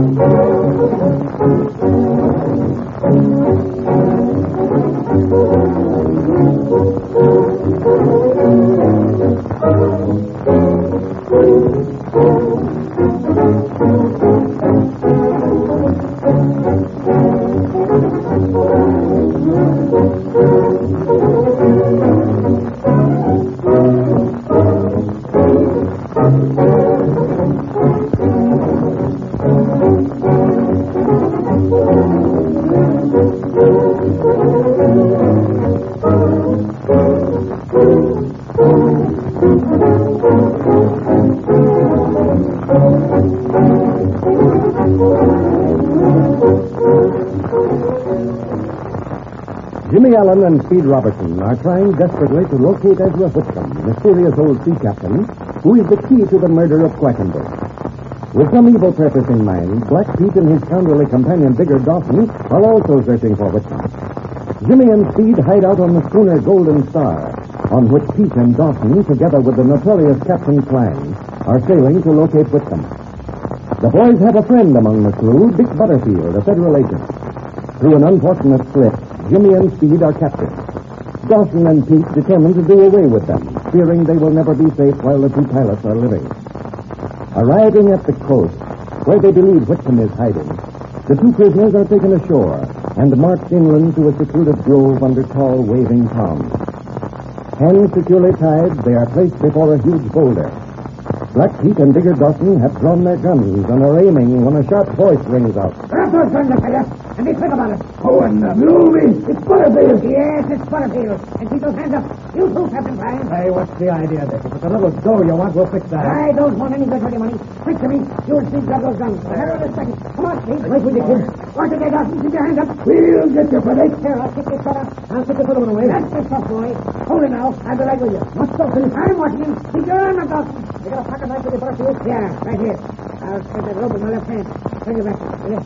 Jimmy Allen and Speed Robertson are trying desperately to locate Ezra Whitcomb, mysterious old sea captain, who is the key to the murder of Quackenbush. With some evil purpose in mind, Black Pete and his scoundrelly companion, Digger Dawson, are also searching for Whitcomb. Jimmy and Speed hide out on the schooner Golden Star, on which Pete and Dawson, together with the notorious Captain Clang, are sailing to locate Whitcomb. The boys have a friend among the crew, Dick Butterfield, a federal agent. Through an unfortunate slip, Jimmy and Speed are captured. Dawson and Pete determine to do away with them, fearing they will never be safe while the two pilots are living. Arriving at the coast, where they believe Whitcomb is hiding, the two prisoners are taken ashore and marched inland to a secluded grove under tall, waving palms. Hands securely tied, they are placed before a huge boulder. Black Pete and Digger Dawson have drawn their guns and are aiming when a sharp voice rings out. Drop those guns, fella, and be quick about it. Oh, and Louie, it's Butterfield. Yes, it's Butterfield. And keep those hands up. You too, Captain Clang. Hey, what's the idea, Dick? If it's a little dough you want, we'll fix that. I don't want any good ready money. Quick to me. You and Speed grab those guns. I'll have it in a second. Come on, Speed. Wait with you, kid. Watch it, Dawson. Keep your hands up. We'll get you for this. Here, I'll kick this fella. I'll take this other one away. That's the tough boy. Hold it now. I'll be right with you. What's up, Phil? I'm watching him. Keep your arm up, Dawson. You got a pocket knife with you, Butterfield? Yeah, right here. I'll spread that rope in my left hand. Bring it back. There.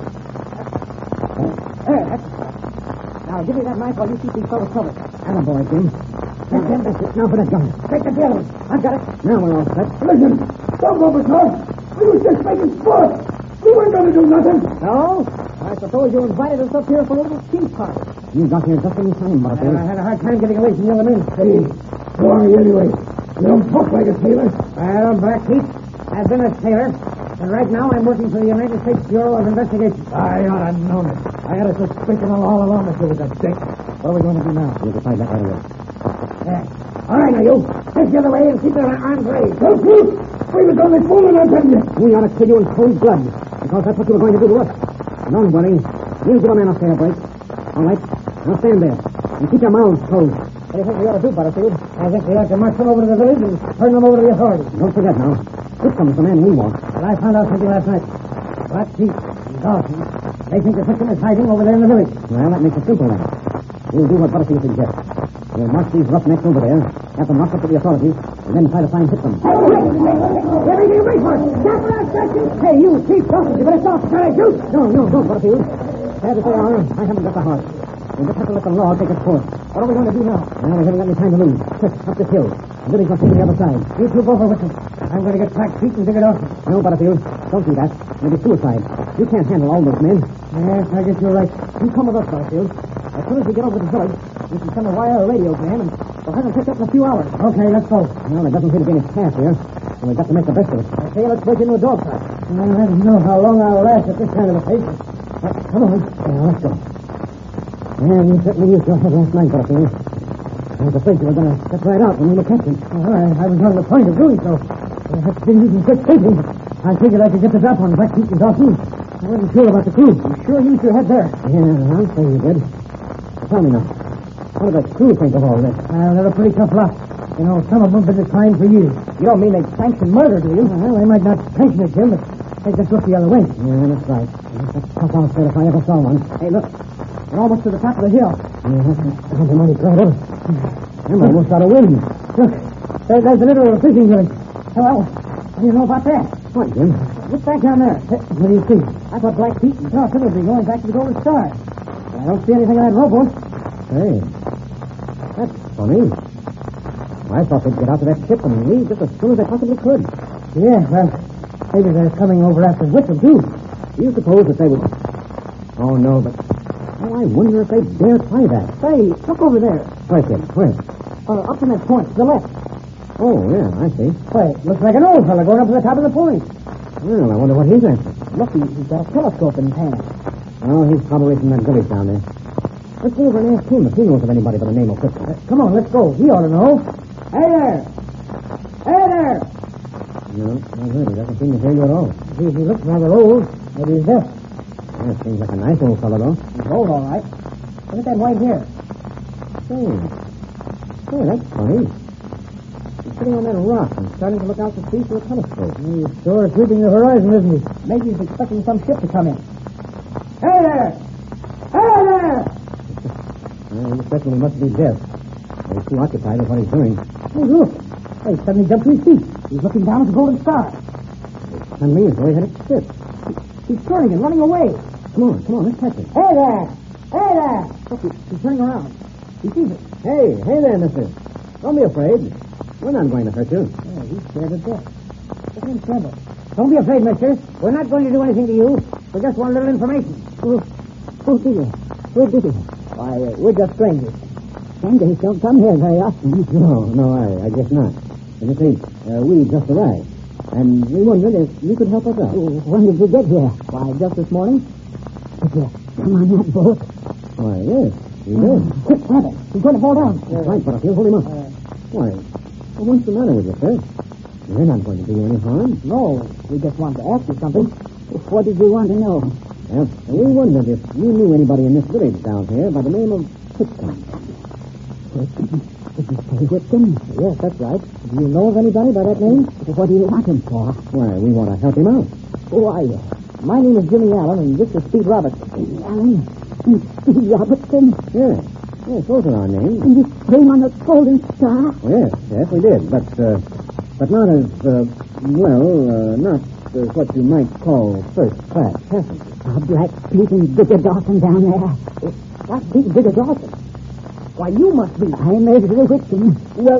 That's it. Now, give me that knife while you keep these fellows covered. Attaboy, Jim. That's it. Now for that gun. Take the other one. I've got it. Now we're all set. Listen, don't overtalk. We was just making sport. We weren't going to do nothing. No? I suppose you invited us up here for a little tea party. You got here just in time, Butterfield. I had a hard time getting away from the other men. Hey, who are you anyway? You don't talk like a sailor. Well, Black Pete, I've been a sailor, and right now I'm working for the United States Bureau of Investigation. I ought to have known it. I had a suspicion all along that you was a dick. What are we going to do now? We'll decide that right away. All right, now, you. Face the other way and keep your arms raised. Don't shoot. We was only fooling, I tell you. We ought to kill you in cold blood, because that's what you were going to do to us. Don't worry. We'll give a man a fair break. All right. Now stand there and keep your mouths closed. What do you think we ought to do, Butterfield? I think we ought to march them over to the village and turn them over to the authorities. Don't forget now. Whitcomb's the man we want. But I found out something last night. Black Pete and Dawson, they think the victim is hiding over there in the village. Well, that makes it simple then. We'll do what Butterfield suggests. We'll march these roughnecks over there, have them marched up to the authorities, and then try to find Whitcomb. Everything wait for it. Stop for our section. Hey, you, Chief Dawson, you better stop. Can I shoot? No, don't, Butterfield. Sad as they are, I haven't got the heart. We'll just have to let the law take its course. What are we going to do now? Well, we haven't got any time to lose. Quick, up this hill. The village must be on the other side. You two go for Whitcomb. I'm going to get Black Pete and Digger Dawson. No, Butterfield, don't do that. It'll be suicide. You can't handle all those men. Yes, I guess you're right. You come with us, Butterfield. As soon as we get over to the village, we can send a wire or radio to him, and we'll have him picked up in a few hours. Okay, let's go. Well, there doesn't seem to be any chance here, so we've got to make the best of it. Okay, let's break into a dog fight. I don't know how long I'll last at this kind of a pace. Come on. Yeah, let's go. And you certainly used your head last night, Butterfield. I was afraid you were going to step right out when we were captured. I was on the point of doing so. I have been using quick thinking. I figured I could get the drop on Black Pete and Dawson. I wasn't sure about the crew. You sure used your head there? Yeah, I'll say you did. Tell me now, what do the crew think of all this? Well, they're a pretty tough lot. You know, some of them have been assigned for years. You don't mean they sanction murder, do you? Well, they might not sanction it, Jim, but they just look the other way. Yeah, that's right. That's a tough outfit if I ever saw one. Hey, look. We're almost to the top of the hill. Yeah, that's a mighty crowd of it. I'm almost out of wind. Look, there's a little fishing village. Well, what do you know about that? What, Jim? Look back down there. What do you see? I thought Black Pete and Dawson would be going back to the Golden Star. I don't see anything on that rowboat. Hey, that's funny. I thought they'd get out to that ship and leave just as soon as they possibly could. Yeah, well, maybe they're coming over after Whitcomb, too. Do you suppose that they would... Oh, no, but... Oh, I wonder if they dare try that. Say, look over there. Where, kid? Where? Up in that point, to the left. Oh, yeah, I see. Why, looks like an old fella going up to the top of the point. Well, I wonder what he's after. Look, he's got a telescope in his hand. Oh, he's probably from that village down there. Let's go over and ask him if he knows of anybody by the name of Whitcomb. Come on, let's go. He ought to know. Hey there! Hey there! No, not really. Doesn't seem to hear you at all. He looks rather old. Maybe he's deaf. Yeah, seems like a nice old fellow, though. He's old, all right. Look at that white hair. Say, that's funny. He's sitting on that rock and starting to look out to sea through a telescope. He's sure sweeping the horizon, isn't he? Maybe he's expecting some ship to come in. Hey there! Hey there! He certainly must be deaf. He's too occupied with what he's doing. Hey, look. Hey, suddenly jumped to his feet. He's looking down at the golden star. Suddenly, he's way headed to ship. He's turning and running away. Come on, let's catch him. Hey there! Hey there! Look, he's turning around. He sees it. Hey there, mister. Don't be afraid. We're not going to hurt you. Yeah, he's scared to death. Look at him tremble. Don't be afraid, mister. We're not going to do anything to you. We just want a little information. Oh, dear. Where did he? Why, we're just strangers. Strangers don't come here very often. No, I guess not. And you see, we just arrived. And we wondered if you could help us out. When did you get here? Why, just this morning. Did you come on that boat? Why, yes, we did. Quick, grab it. He's going to fall down. Right, but if you hold him up. Why, what's the matter with you, sir? We're not going to do you any harm. No, we just wanted to ask you something. What did you want to know? Well, we wondered if you knew anybody in this village down here by the name of Whitcomb. Did you say Whitcomb? Yes, that's right. Do you know of anybody by that name? What do you want him for? Why, we want to help him out. Who are you? My name is Jimmy Allen, and this is Speed Robertson. Jimmy Allen? Speed Robertson? Yes, those are our names. And you came on the Golden Star? Yes, we did. But not as, not as what you might call first-class passengers. Black Pete and Digger Dawson down there. Black Pete and Digger Dawson? Why, you must be. I'm Ezra Whitcomb. Well,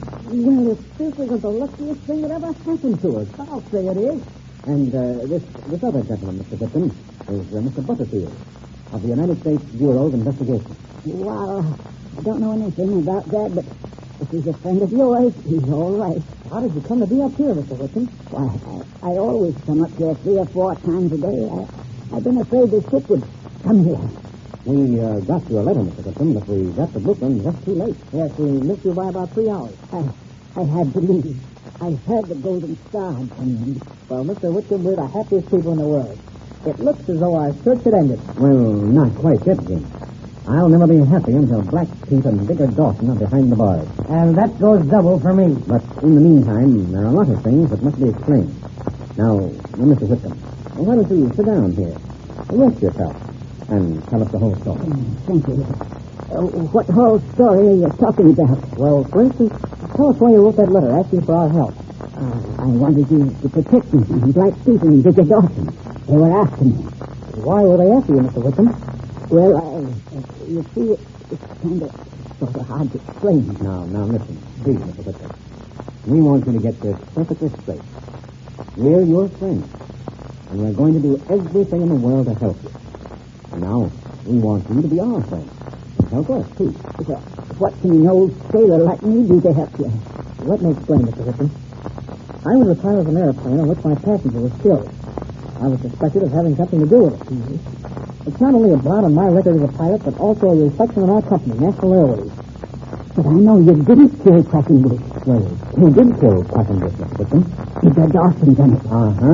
if this isn't the luckiest thing that ever happened to us, I'll say it is. And this other gentleman, Mr. Whitcomb, is Mr. Butterfield of the United States Bureau of Investigation. Well, I don't know anything about that, but if he's a friend of yours, he's all right. How did you come to be up here, Mr. Whitcomb? Why, I always come up here 3 or 4 times a day. I've been afraid the ship would come here. We got your letter, Mr. Whitcomb, but we got the blueprint just too late. Yes, we missed you by about 3 hours. I had to leave. I heard the Golden Star had come in. Well, Mr. Whitcomb, we're the happiest people in the world. It looks as though our search had ended. Well, not quite yet, Jim. I'll never be happy until Black Pete and Digger Dawson are behind the bars. And that goes double for me. But in the meantime, there are a lot of things that must be explained. Now, Mr. Whitcomb, why don't you sit down here, rest yourself, and tell us the whole story. Thank you. What whole story are you talking about? Well, for instance, tell us why you wrote that letter asking for our help. I wanted you to protect me from Black Pete and Digger Dawson. They were after me. Why were they after you, Mr. Whitcomb? Well, you see, it's kind of sort of hard to explain. Now, listen. Please, Mr. Whitcomb. We want you to get this perfectly straight. We're your friends, and we're going to do everything in the world to help you. And now, we want you to be our friend. And help us, too. What can an old sailor like me do to help you? Let me explain, Mr. Whitcomb. I was a pilot of an airplane on which my passenger was killed. I was suspected of having something to do with it. Mm-hmm. It's not only a blot on my record as a pilot, but also a reflection on our company, National Airways. But I know you didn't kill Quackenbush. Well, who did kill Quackenbush, Mr. Whitcomb? Digger Dawson done it.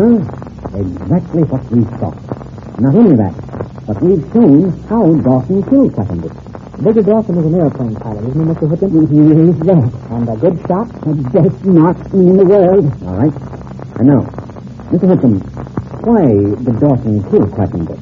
Exactly what we thought. Not only that, but we've shown how Dawson killed Quackenbush. Digger Dawson is an airplane pilot, isn't he, Mr. Whitcomb? He is that. And a good shot? The best marksman in the world. All right. And now, Mr. Whitcomb, why did Dawson kill Quackenbush?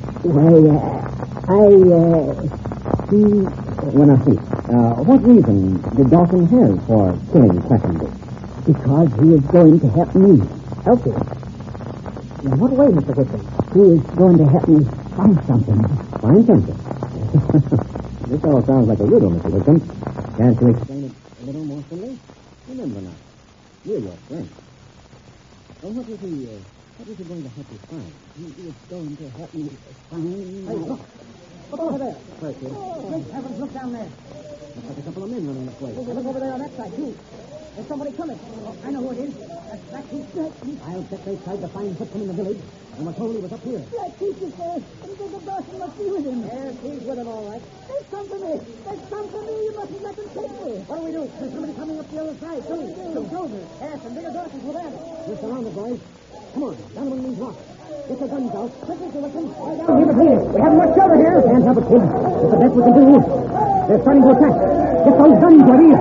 What reason did Dawson have for killing Quackenbush? Because he is going to help me. Help you? In what way, Mr. Whitcomb? He is going to help me find something. Find something? This all sounds like a riddle, Mr. Whitcomb. Can't you explain it a little more fully? Remember now, we're your friends. Well, what was he What is it going to help you find? It's going to help me find... Hey, look. Look over there. Where, kid? Great heavens, look down there. Looks like a couple of men running the place. Look over there on that side, too. There's somebody coming. Oh, I know who it is. That's Blackheath. I'll bet they tried to find Whitcomb in the village, and were told he was up here. Blackheath is there. And the Dawson must be with him. Yes, he's with him, all right. There's some for me. There's some for me. You mustn't let them take me. What do we do? There's somebody coming up the other side, too. Some soldiers. Yes, and bigger Dawson's with them. We're surrounded, boys. Come on, down among these rocks. Get your guns out. Quickly, Whitcomb. Here, please. We haven't much shelter here. Can't help it, kid. It's the best we can do. They're starting to attack. Get those guns ready.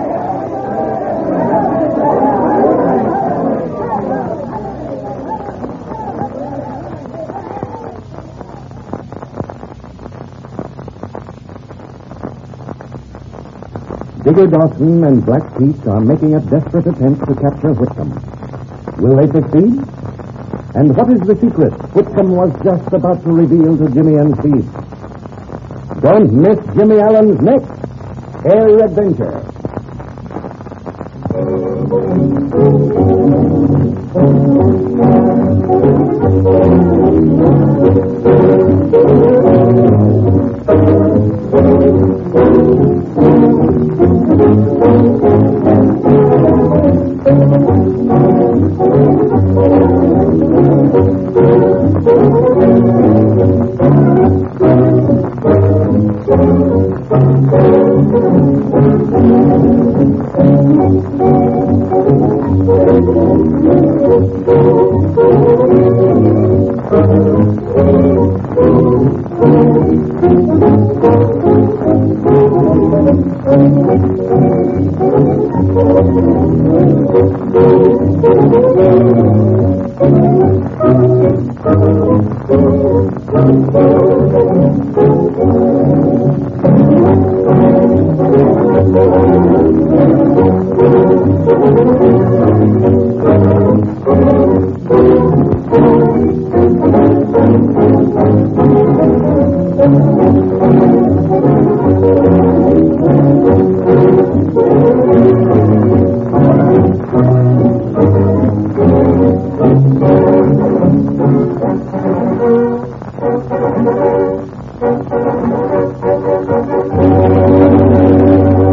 Digger Dawson and Blackheath are making a desperate attempt to capture Whitcomb. Will they succeed? And what is the secret Whitcomb was just about to reveal to Jimmy and Steve? Don't miss Jimmy Allen's next Air Adventure.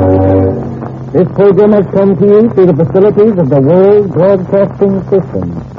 This program has come to you through the facilities of the World Broadcasting System.